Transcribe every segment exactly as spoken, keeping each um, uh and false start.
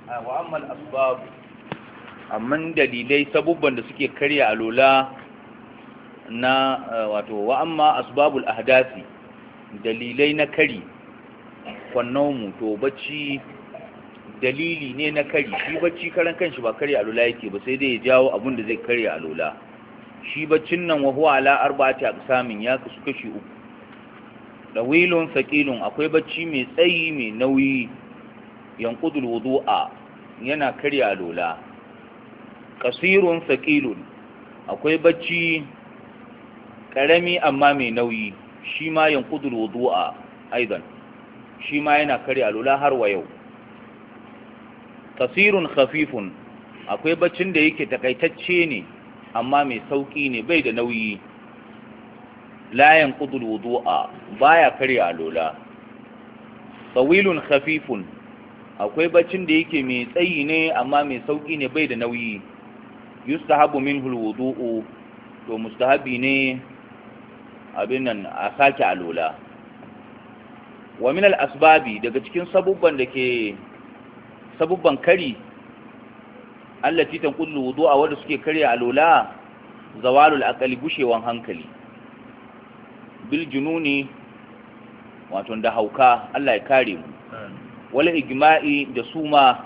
wa ammal asbab amman dalilai sabubban da suke karya alola na wato wa amma asbabul ahdasi dalilai na kari kwannomu to bacci dalili ne na kari shi bacci karan kanshi ba karya alola yake ba sai dai ya jawo abin da zai karya alola shi baccin nan wa huwa ala arba'ati aqsamin ya kasu kashi uku dawilun saqilun akwai bacci mai tsayi mai nauyi yanqudul wudu'a yana karya alola kasirun saqilun akwai bacci karami amma mai nauyi shi ma yanqudul wudu'a aidan shi ma yana karya alola har wa yau kasirun khafifun akwai baccin da yake takaitacce ne amma mai sauki ne bai da nauyi la yanqudul wudu'a baya karya alola tawilun khafifun akwai baccin da yake mai tsayi ne amma mai sauki ne bai da nauyi yustahabu minhu alwudu'u to mustahabi ne abin nan a sake alola wa min al-asbabi daga cikin sabubban da ke sabubban kari allati tanqulu wudu'a wanda suke karya alola zawalul aqli gushewan hankali bil jununi wato da hauka Allah ya kare mu wala igma'i da suma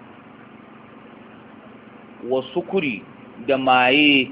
wa sukuri da maye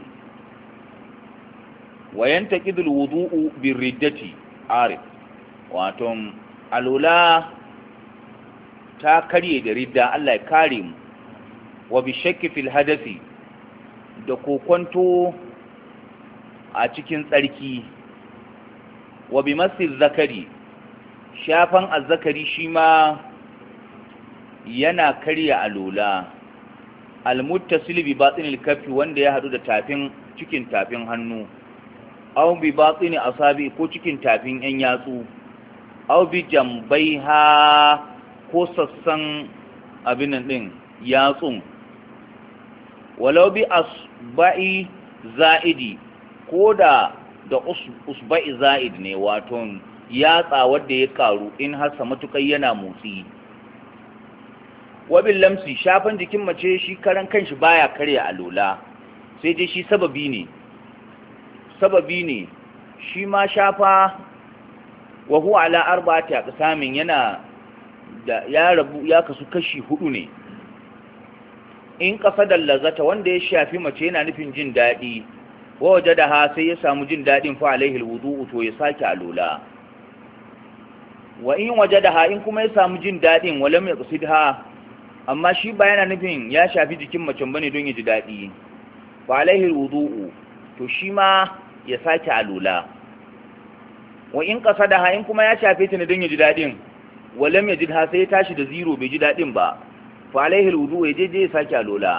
wayan taqidul wudu'u bir riddati arif wato alola ta karye da ridda Allah ya kare mu wa bi shakki fil hadathi da kokonto a cikin tsarki wa bi masil zakari shafan azzakari shi ma yana karya alola almuttasil bi batinil kaffi wanda ya hadu da tafin cikin tafin hannu aw bi batini asabi ko cikin tafin yan yatsu aw bi jambaiha ko sassan abin nan din yatsun walau bi asba'i za'idi ko da da usba'i za'id ne wato yatsa wanda ya karu in har sa matukai yana motsi wabil lamsi shafan jikin mace shi karan kanshi baya karya alola sai dai shi sababi ne sababi ne shi ma shafa wa huwa ala arba'ati aqsamin yana da ya rabu ya kasu kashi hudu ne in qasadal lazata wanda ya shafi mace yana nufin jin dadi wa wajadaha sai ya samu jin dadin fa alaihi alwudu to ya sake alola wa in wajadaha in kuma ya samu jin dadin walam yaqsidha amma shi ba yana nufin ya shafi jikin mace bane don ya ji dadi fa alaihi alwudu to shi ma ya sake alola wa in qasadaha in kuma ya shafe ta ne don ya ji dadin walam yajidha sai ya tashi da zero bai ji dadin ba fa alaihi alwudu ya je je ya sake alola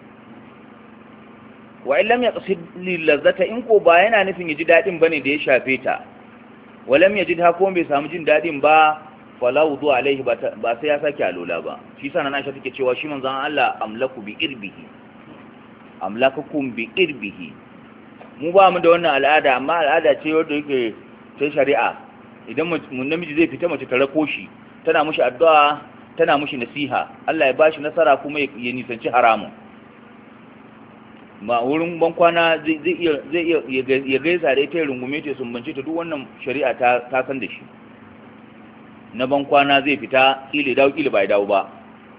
wa illam yaqsid lil lazzata in ko ba yana nufin ya ji dadin bane da ya shafe ta walam yajidha ko bai samu jin dadin ba fala wudu alaihi ba sai ya sake alola ba shi sana na Aisha take cewa shi manzon Allah amlaku bi irbihi amlakukum bi irbihi mu ba mu da wannan al'ada amma al'ada ce wanda yake ta shari'a idan mun namiji zai fita mace ta rako shi tana mushi addu'a tana mushi nasiha Allah ya bashi nasara kuma ya nisanci haramun ba wurin ban kwana zai iya zai iya ya gaisa da ita ya rungume ta sumbance ta duk wannan shari'a ta ta san da shi na ban kwana zai fita kile dawo kile bai dawo ba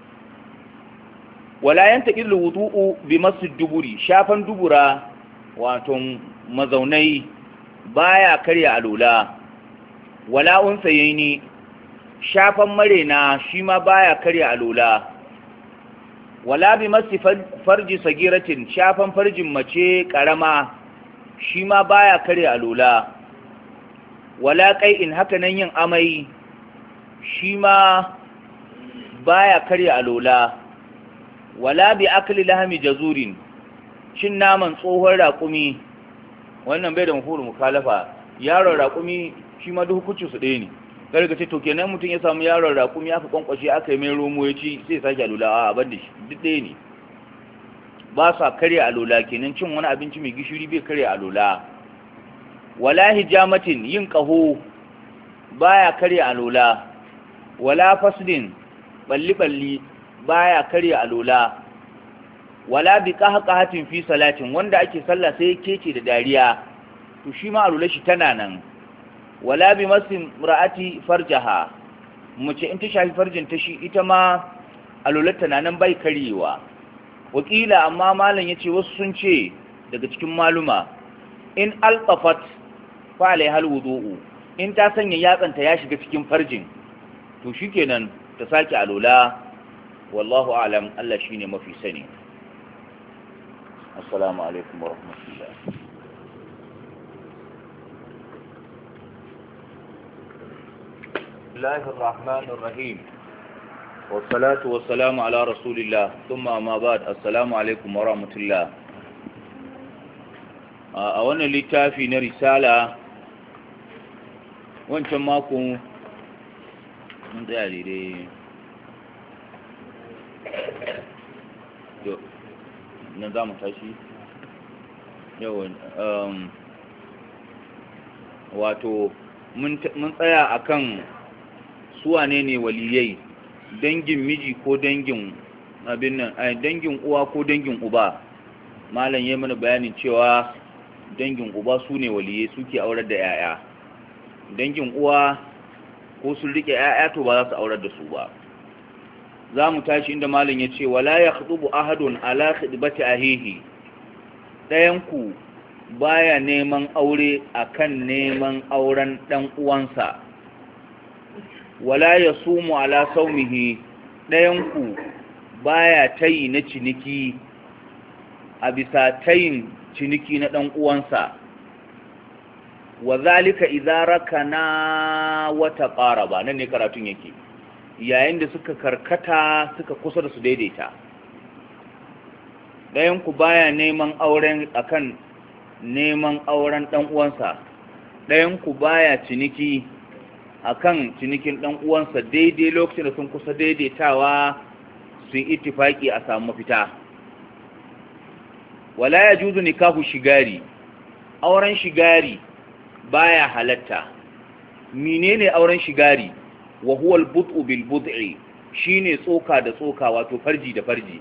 wala yantaqil wudu'u bi masjid duburi shafan dubura wato mazaunai baya karya alula wala unsayaini shafan marena shi ma baya karya alula wala bi masi farji sagiratin shafan farjin mace karama shi ma baya karya alula wala qai'in haka nan yin amai shi ma baya karya alula wala bi akli lahmi jazurin cin naman tsohon raƙumi wannan bai da mafuru mukalafa yaron raƙumi shi ma duk hukuncin su ɗaya ne kada ka ce to kenan mutum ya samu yaron raƙumi aka kwankwashe aka yi mai romo ya ci sai sake alula a ban da shi duk ɗaya ne ba sa karya alula kenan cin wani abinci mai gishiri bai karya alula wala hijamatin yin ƙaho baya karya alula wala fasdin balli balli baya karya alola wala bi qahqahatin fi salatin wanda ake sallah sai kece da dariya to shi ma alola shi tana nan wala bi masim ra'ati farjaha mace in ta shafi farjin ta shi ita ma alolarta na nan bai karyewa wakila amma malam yace wasu sun ce daga cikin maluma in alqafat fa alaiha alwudu in ta sanya yatsanta ya shiga cikin farjin to shikenan ta saki alola wallahu a'lam Allah shine mafi sani assalamu alaikum wa rahmatullah bismillahir rahmanir rahim wassalatu wassalamu ala rasulillah thumma ma ba'd assalamu alaikum wa rahmatullah a wannan littafi na risala wancan mako mun tsaya daidai nan za mu tashi yau wato mun tsaya akan suwane ne waliyai dangin miji ko dangin abin nan dangin uwa ko dangin uba malam yayi mana bayanin cewa dangin uba su ne waliyai suke aurar da yaya dangin uwa ko sun rike yaya to ba za su aurar da su ba za mu tashi inda malam ya ce wala ya khutubu ahadun ala khidbati ahihi ɗayanku baya neman aure akan neman auren ɗan uwansa wala ya sumu ala saumihi ɗayanku baya tayi na ciniki a bisa tayin ciniki na ɗan uwansa wa zalika idza rakana wa taqaraba nan ne karatun yake yayin da suka karkata suka kusa da su daidaita ɗayan ku baya neman auren akan neman auren ɗan uwansa ɗayan ku baya ciniki akan cinikin ɗan uwansa daidai lokacin da sun kusa daidaitawa su yi ittifaki a samu mafita wala yajuzu nikahu shigari auren shigari baya halatta menene auren shigari wa huwa al-bud'u bil bud'i shine tsoka da tsoka wato farji da farji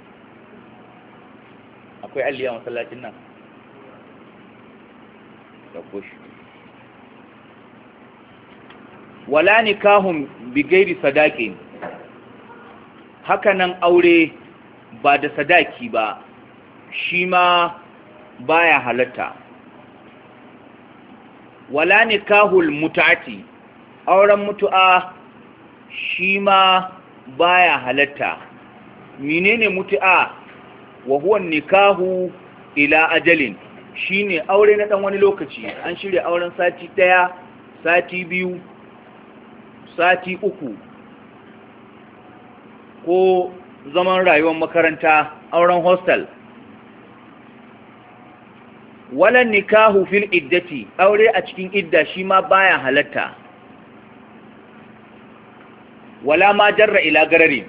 akwai alliya masallacin nan da kushi wala nikahum bi ghairi sadaqin hakanan aure ba da sadaki ba shi ma baya halatta wala nikahul mut'ati auren mutu'a shi ma baya halatta menene mutu'a wa huwa nikahu ila ajalin shine aure na dan wani lokaci an shirya auren sati daya sati biyu sati uku ko zaman rayuwar makaranta auren hostel wala nikahu fil iddati aure a cikin idda shi ma baya halatta wala ma jarra ila garari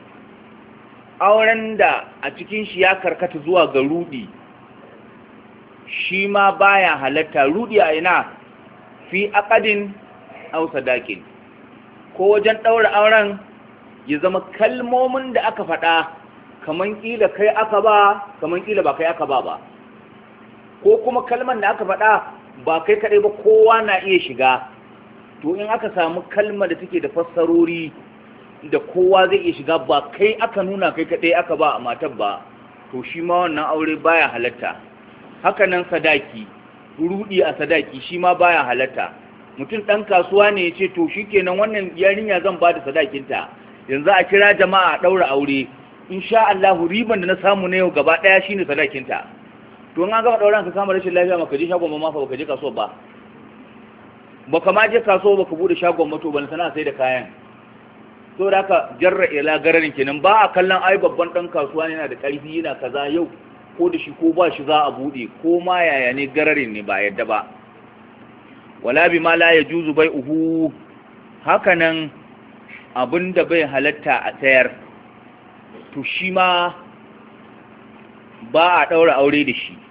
auren da a cikin shi ya karkata zuwa ga rudi shi ma baya halatta rudi a ina fi aqadin aw sadaqin ko wajen daura auren ya zama kalmomin da aka faɗa kaman kila kai aka ba kaman kila ba kai aka ba ba ko kuma kalman da aka faɗa ba kai kaɗai ba kowa na iya shiga to in aka samu kalmar da take da fassarori da kowa zai iya shiga ba kai aka nuna kai kaɗai aka ba a matar ba to shi ma wannan aure baya halatta haka nan sadaki rudi a sadaki shi ma baya halatta mutum ɗan kasuwa ne ya ce to shi kenan wannan yarinya zan ba da sadakinta yanzu a kira jama'a a ɗaura aure insha Allah riban da na samu na yau gaba ɗaya shine sadakinta to an gama ɗauran ka kama rashin lafiya maka je shagon ma fa baka je kasuwa ba baka ma je kasuwa baka bude shagon mato ban sana sai da kayan to da haka jarra ila gararin kenan ba a kallon ai babban dan kasuwa ne yana da ƙarfi yana kaza yau ko da shi ko ba shi za a bude ko ma yaya ne gararin ne ba yadda ba wala bi ma la yajuzu bai'uhu hakanan abinda bai halatta a sayar to shi ma ba a daura aure da shi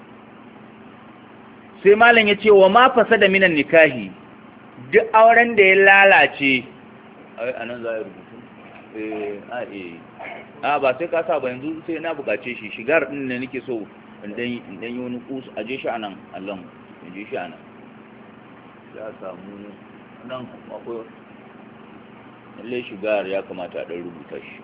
sai malam ya ce wa ma fasada minan nikahi duk auren da ya lalace ai anan za a rubutu eh a eh a ba sai ka sa ba yanzu sai na bukace shi shigar din ne nake so in dan in dan yi wani kusu aje shi anan Allah aje shi anan ya samu nan akwai lalle shigar ya kamata a dan rubuta shi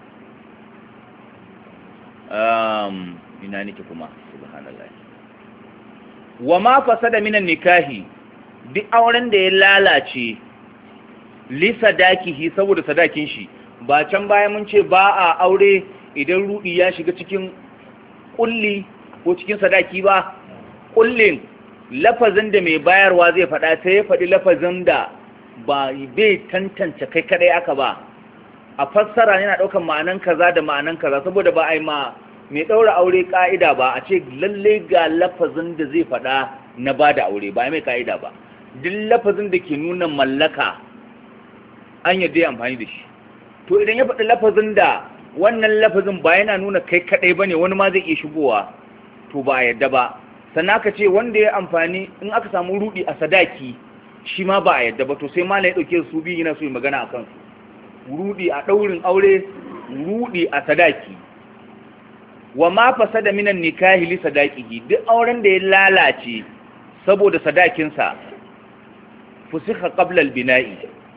um ina nake kuma subhanallah wa ma fasada minan nikahi duk auren da ya lalace li sadakihi saboda sadakin shi ba can baya mun ce ba a aure idan rudi ya shiga cikin kulli ko cikin sadaki ba kullin lafazin da mai bayarwa zai faɗa sai ya faɗi lafazin da ba bai tantance kai kadai aka ba a fassara yana ɗaukan ma'anan kaza da ma'anan kaza saboda ba a yi ma mai ɗaura aure ƙa'ida ba a ce lalle ga lafazin da zai faɗa na ba da aure ba mai ƙa'ida ba duk lafazin da ke nuna mallaka an yadda ya amfani da shi to idan ya faɗi lafazin da wannan lafazin ba yana nuna kai kaɗai ba ne wani ma zai iya shigowa to ba a yadda ba sannan aka ce wanda ya amfani in aka samu rudi a sadaki shi ma ba a yadda ba to sai ma ya ɗauke su biyu yana so yi magana a kansu rudi a ɗaurin aure rudi a sadaki wa ma fasada minan nikahi li sadaqihi duk auren da ya lalace saboda sadakinsa fusikha qabla al-bina'i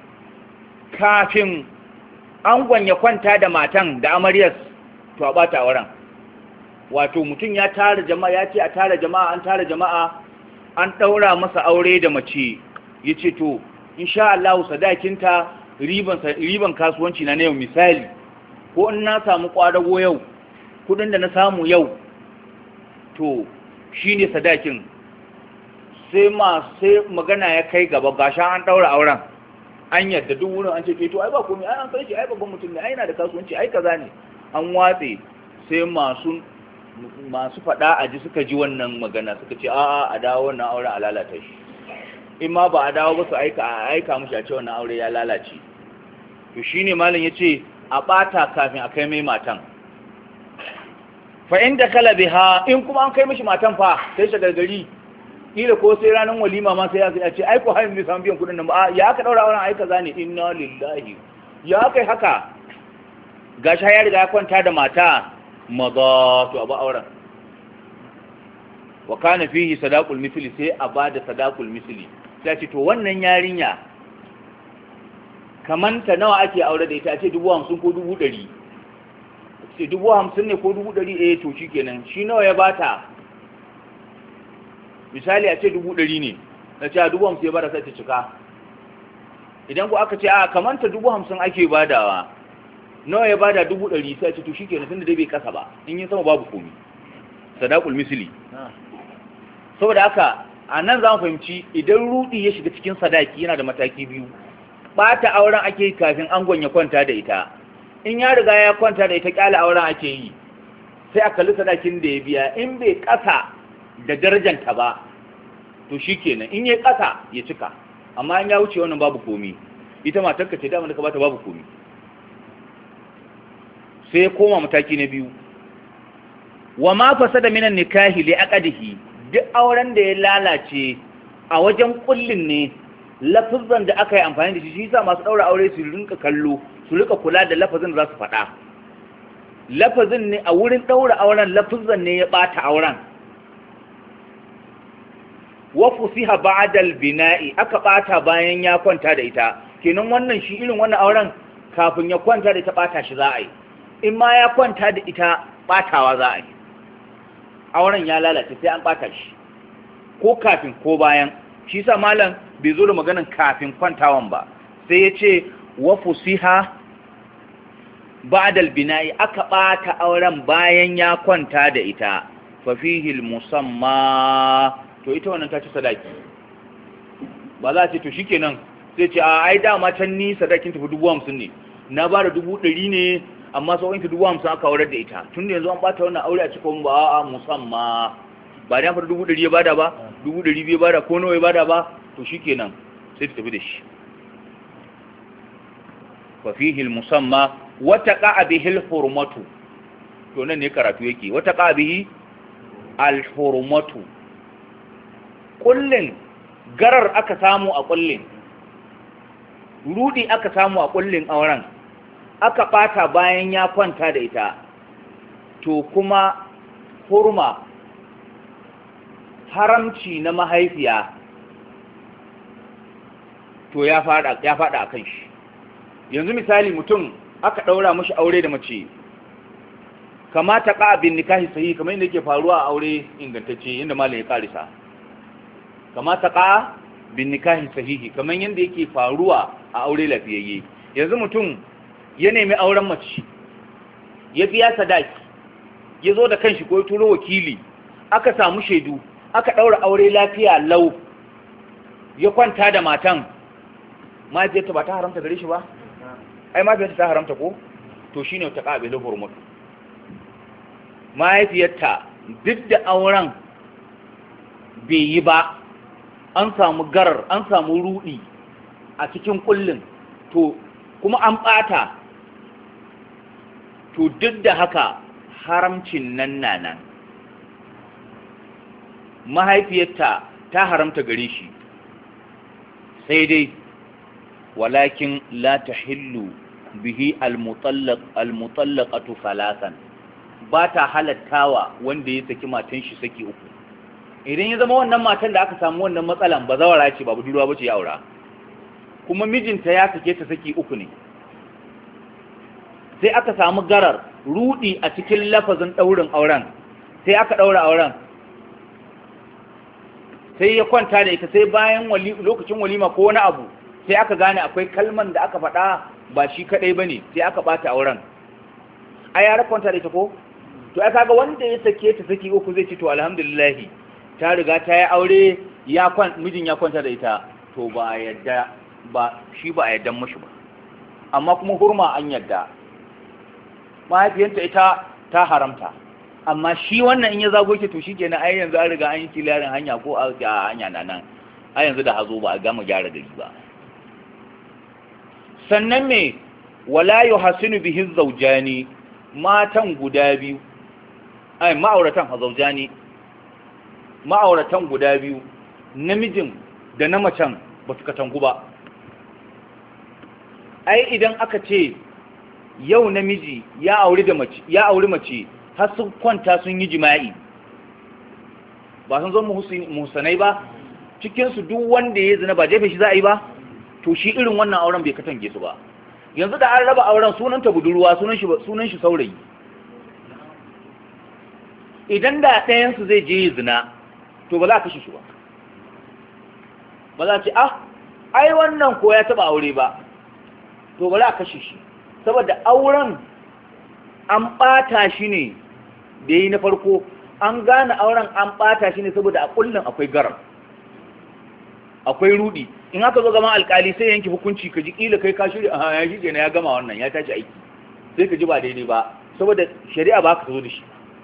kafin angon ya kwanta da matan da amaryar to a bata auren wato mutum ya tara jama'a ya ce a tara jama'a an tara jama'a an daura masa aure da mace yace to insha Allah sadakinta riban riban kasuwanci na yau misali ko in na samu kwadago yau kudin da na samu yau to shine sadakin sai ma sai magana ya kai gaba gasha an daura auren an yadda duk wurin an ce to ai ba komai ai an san shi ai babban mutum ne ai yana da kasuwanci ai kaza ne an watse sai masu masu fada a ji suka ji wannan magana suka ce a'a a dawo wannan auren a lalata shi in ma ba a dawo ba su aika a aika mushi a ce wannan aure ya lalace to shine malam yace a bata kafin a kai mai matan fa inda kala biha in kuma an kai mishi matan fa sai shagargari kila ko sai ranar walima ma sai ya ce ai ko hayin bai samu biyan kudin nan ba ya aka daura auren ai kaza ne inna lillahi ya kai haka gashi ya riga ya kwanta da mata maza to abu auren wa kana fihi sadaqul misli sai a bada sadaqul misli sai ce to wannan yarinya kamanta nawa ake aure da ita a ce dubu hamsin ko dubu ɗari ce dubu hamsin ne ko dubu ɗari eh to shi kenan shi nawa ya bata misali a ce dubu ɗari ne na ce a dubu hamsin ya bada sai ta cika idan ku aka ce a kamanta dubu hamsin ake badawa nawa ya bada dubu ɗari sai ce to shi kenan tunda dai bai kasa ba in yi sama babu komi sadaqul misli saboda haka a nan za mu fahimci idan rudi ya shiga cikin sadaki yana da mataki biyu bata auren ake yi kafin angon ya kwanta da ita in ya riga ya kwanta da ita kyala auren ake yi sai a kalli sadakin da ya biya in bai kasa da darajanta ba to shikenan in yayi kasa ya cika amma in ya wuce wannan babu komi ita matarka ce da ka bata babu komi sai koma mataki na biyu wa ma fasada minan nikahi li aqdihi duk auren da ya lalace a wajen kullin ne lafazan da aka yi amfani da shi shi yasa masu daura aure su rinka kallo su rika kula da lafazin da za su faɗa lafazin ne a wurin daura auren lafazan ne ya bata auren wa fusiha ba'da al-bina'i aka bata bayan ya kwanta da ita kenan wannan shi irin wannan auren kafin ya kwanta da ita bata shi za a yi in ma ya kwanta da ita batawa za a yi auren ya lalace sai an bata shi ko kafin ko bayan shi sa malam bai zo da maganan kafin kwantawan ba sai ya ce wa fusiha ba'dal bina'i aka bata auren bayan ya kwanta da ita fa fihi musamma to ita wannan ta ci sadaki ba za ce to shikenan sai ce a ai dama can ni sadakin tafi dubu hamsin ne na ba da dubu ɗari ne amma sauran ki dubu hamsin aka aurar da ita tun da yanzu an bata wannan aure a cikin ba a musamma ba da fara dubu ɗari ya bada ba dubu ɗari biyu bada ko nawa ya bada ba to shikenan sai ta tafi da shi fa fihi al-musamma wa taqa bihi al-hurmatu to nan ne karatu yake wa taqa bihi al-hurmatu kullin garar aka samu a kullin rudi aka samu a kullin auren aka ɓata bayan ya kwanta da ita to kuma hurma haramci na mahaifiya to ya fada ya fada akan shi. Yanzu misali mutum aka daura mishi aure da mace kamata ka bin nikahi sahihi kamar yadda yake faruwa a aure ingantacce inda malam ya karisa kamata ka bin nikahi sahihi kamar yadda yake faruwa a aure lafiyayye. Yanzu mutum ya nemi auren mace ya biya sadaki ya zo da kanshi ko ya turo wakili aka samu shaidu aka daura aure lafiya lau ya kwanta da matan, mahaifiyarta ba ta haramta gare shi ba? Ai mahaifiyarta ta haramta ko? To shine ta qabilu hurmut. Mahaifiyarta duk da auren bai yi ba, an samu garar, an samu rudi a cikin kullun, to kuma an bata, to duk da haka haramcin nan nan mahaifiyarta ta haramta gare shi, sai dai walakin la tahillu bihi almutallaq almutallaqatu salasan, ba ta halattawa wanda ya saki matan shi saki uku. Idan ya zama wannan matan da aka samu wannan matsalan ba zawara ce ba budurwa bace ya aura, kuma mijinta ya sake ta saki uku ne, sai aka samu garar rudi a cikin lafazin daurin auren, sai aka daura auren, sai ya kwanta da ita, sai bayan lokacin walima ko wani abu sai aka gane akwai kalman da aka faɗa ba shi kaɗai ba ne, sai aka ɓata auren. A yara kwanta da ita ko? To ya kaga wanda ya sake ta saki uku zai ce to alhamdulillahi ta riga ta yi aure, ya kwan mijin ya kwanta da ita, to ba a yadda ba, shi ba a yadda mashi ba. Amma kuma hurma an yadda, mahaifiyanta ita ta haramta, amma shi wannan in ya zago ke to shi kenan ai yanzu an riga an yi kilarin hanya ko a hanya na nan, ai yanzu da hazo ba a gama gyara gari ba. Sannan me wala yuhasinu bihi zawjani, matan guda biyu ai ma'auratan zaujani, ma'auratan guda biyu namijin da na macen ba su katangu ba. Ai idan aka ce yau namiji ya auri da mace ya auri mace har sun kwanta sun yi jima'i, ba sun zo muhsanai ba, cikinsu duk wanda ya zina ba jefe shi za a yi ba, to shi irin wannan auren bai katange su ba. Yanzu da an raba auren sunanta budurwa, sunan shi sunan shi saurayi. Idan da ɗayansu zai je zina to ba za a kashe shi ba, ba za a ce ah ai wannan ko ya taba aure ba, to ba za a kashe shi, saboda auren an ɓata shi ne da yi na farko, an gane auren an ɓata shi ne saboda a kullum akwai garar, akwai rudi. In aka zo gaban alkali sai yanke hukunci ka ji kila kai ka shirya a ya shi ya gama wannan ya tashi aiki, sai ka ji ba daidai ba, saboda shari'a ba ka zo da shi.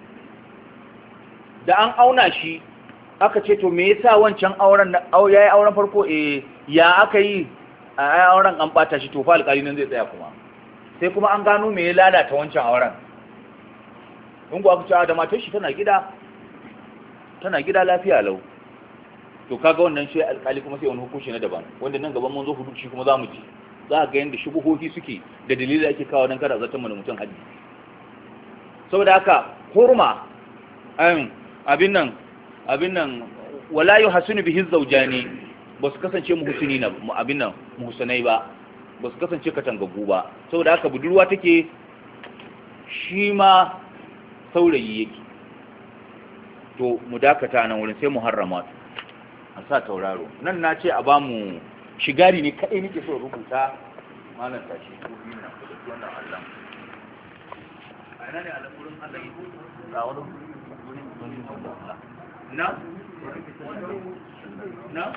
Da an auna shi aka ce to me yasa wancan auren yayi auren farko eh ya aka yi a auren an ɓata shi, to fa alkali nan zai tsaya kuma sai kuma an gano me ya lalata wancan auren. In ku aka ce da matar shi tana gida tana gida lafiya lau, to kaga wannan shi alkali kuma sai wani hukunci na daban, wanda nan gaban mun zo hudu shi kuma zamu ci, za ga yanda shubuhohi suke da dalili ake kawo dan kada zartan mana mutum haji. Saboda haka hurma ayin abin nan abin nan wala yuhasinu bihi zawjani, ba su kasance muhsini na abin nan muhsanai ba, ba su kasance katangaggu ba. Saboda haka budurwa take, shi ma saurayi yake. To mu dakata nan wurin sai muharramat a sa tauraro nan. Na ce a ba mu shigari ne kaɗai nake so rubuta malam tashi ko biyu na da wannan Allah a ina ne alaƙurin Allah yi ga wani na na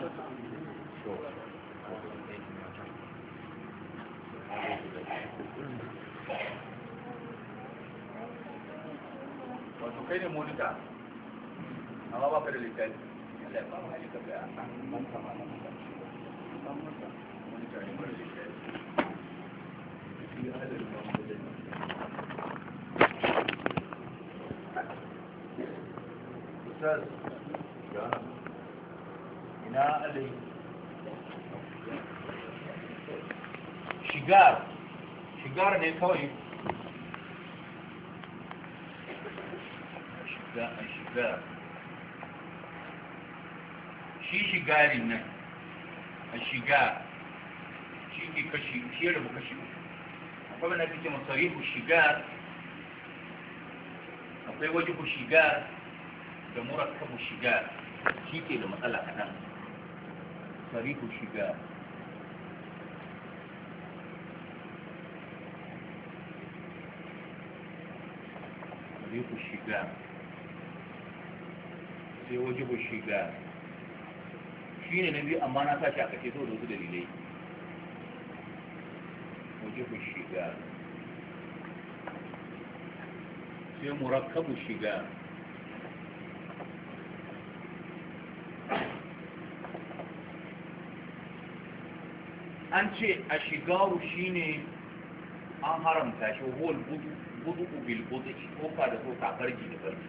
wato kai ne monita amma ba ka da littafi. shigar shigar ne kawai shiga a shigar shi shigarin nan a shiga shi ke kashi shi rabu kashi akwai wanda ake cewa sarihu shigar akwai wajibu shigar da murakkabu shigar shi ke da matsala kaɗan sarihu shigar sarihu shigar sai wajibu shigar shi ne na biyu amma na sashi a kashe sau da wasu dalilai wajibu shigar sai murakkabu shigar an ce a shigaru shine an haramta shi hol budu bil budu koka da koka farki da farki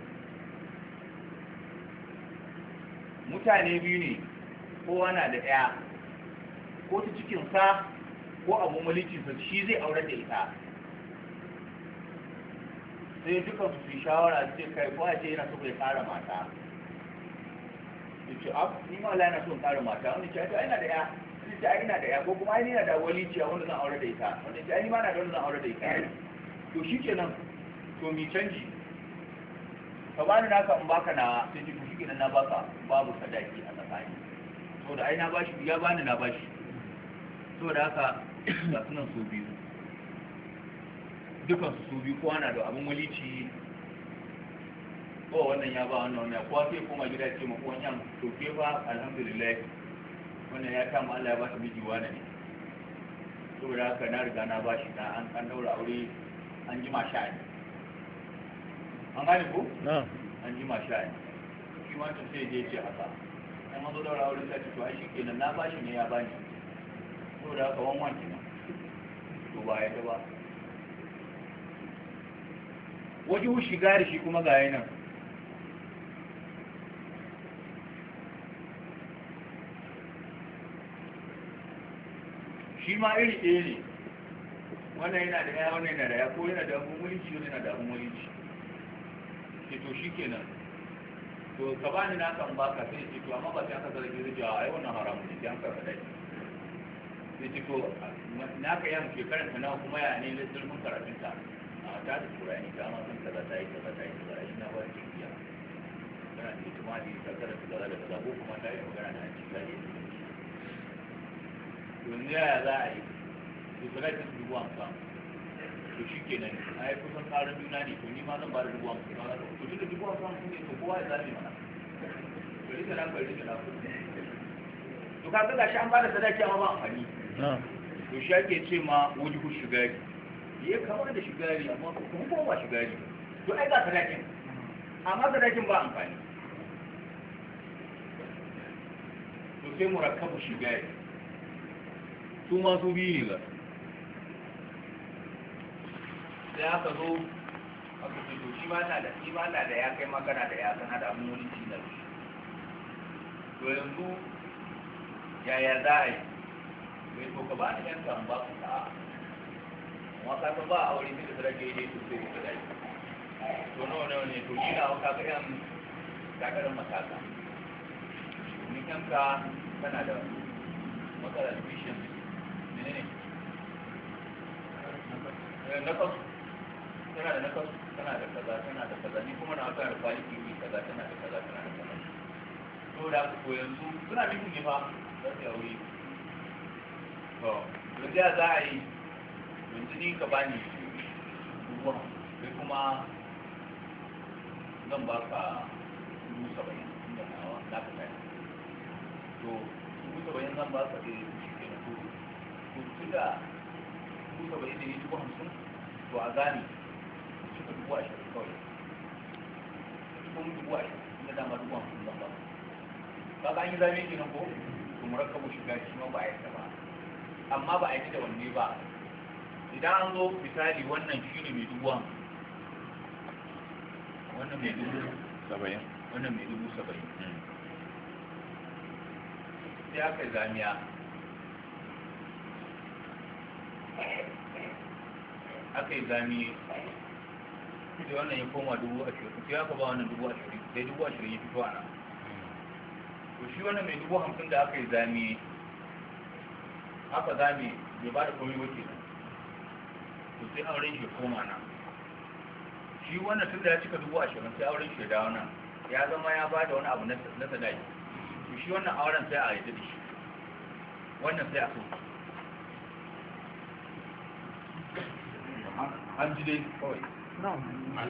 mutane biyu ne kowa na da ɗaya ko ta cikinsa ko abu malikinsa shi zai aure da ita sai dukan su fi shawara su ce kai ko a ce yana so ya kara mata ya ce ab ni ma Allah yana so in kara mata wani ce ai ina da ya sai ce ai ina da ya ko kuma ai ina da waliciya wanda zan aure da ita wanda ce ai ni ma na da wanda zan aure da ita to shi kenan to mi canji ka bani naka in baka na sai ce to shi kenan na baka babu sadaki a tsakani to da ai na bashi ya bani na bashi to da haka ga sunan su biyu dukan su biyu kowa na da abin walici ko wannan ya ba wannan wannan kowa sai kuma gida ce ma kowan yan to ke fa alhamdulillah wannan ya kama Allah ya ba shi miji wani ne saboda haka na riga na bashi na an an daura aure an jima sha'ani an gane ko na an jima sha'ani shi ma ta sai je ce haka an mazo daura aure sai to ai shikenan na bashi ne ya bani saboda haka wan wan kenan to ba ya ta ba wajihu shiga da shi kuma ga yanan shi ma iri ɗaya ne wannan yana da ya wannan yana da ya ko yana da abun mulki wani yana da abun mulki ke to shi kenan to ka ba ni na kan baka sai ce to amma ba sai aka zargi zai jawa ai wannan haramun ne sai an karɓa dai sai ce to na ka yan shekaran ta nawa kuma ya ne na zurfin karatunta a ta da turani ta ma san kaza ta yi kaza ta yi kaza shi na ba ki biya kana da ita da ta karanta kaza da kaza ko kuma ta yi magana da cikin zai yanzu yaya za a yi to kira ta dubu hamsin to shi kenan a yi kusan tsarin juna ne to ni ma zan ba da dubu hamsin ma to tun da dubu hamsin ne to kowa ya zame mana bari ta na bari ta na to ka ga gashi an ba da sadaki amma ba amfani to shi ake ce ma wajibu shigari ya kama da shigari amma kuma kuma ba shigari to ai ga sadakin amma sadakin ba amfani to sai murakkabu shigari su ma su biyu ne ga sai aka zo aka ce to shi ma na da shi ma na da ya kai magana da ya sana da abin wani ci da shi to yanzu yaya za a yi mai to ka ba ni yan kan ba ku ta amma ka ba a wuri da sarki ne to sai ka dai to nawa nawa ne to shi na ka ga yan takarar mataka ni kanka kana da matsalar vision ne ne na kasu tana da na kasu tana da kaza tana da kaza ni kuma na wata da kwaliki ne kaza tana da kaza tana da kaza to da ku yanzu suna bin ne fa za su yauri to yanzu ya za a yi yanzu ni ka bani ruwa sai kuma zan ba ka dubu saba'in inda nawa na ka kai to dubu saba'in zan ba ka ɗaya shi ke na kudu to tun da dubu saba'in da ne dubu hamsin to a gane suka dubu ashirin kawai kuma dubu ashirin inda dama dubu hamsin zan ba ba ka an yi zame kenan ko to murakkabu shiga shi ma ba a yadda ba amma ba a yi da wanne ba idan an zo misali wannan shi ne mai dubu hamsin wannan mai dubu saba'in wannan mai dubu saba'in sai aka zamiya aka yi zami sai wannan ya koma dubu ashirin sai aka ba wannan dubu ashirin sai dubu ashirin ya fito a nan to shi wannan mai dubu hamsin da aka yi zami aka zami bai ba da komai wake nan to sai auren shi koma nan shi wannan tun da ya cika dubu ashirin sai auren shi dawo nan ya zama ya ba da wani abu na sadaki to shi wannan auren sai a yi da shi wannan sai a so an ji dai kawai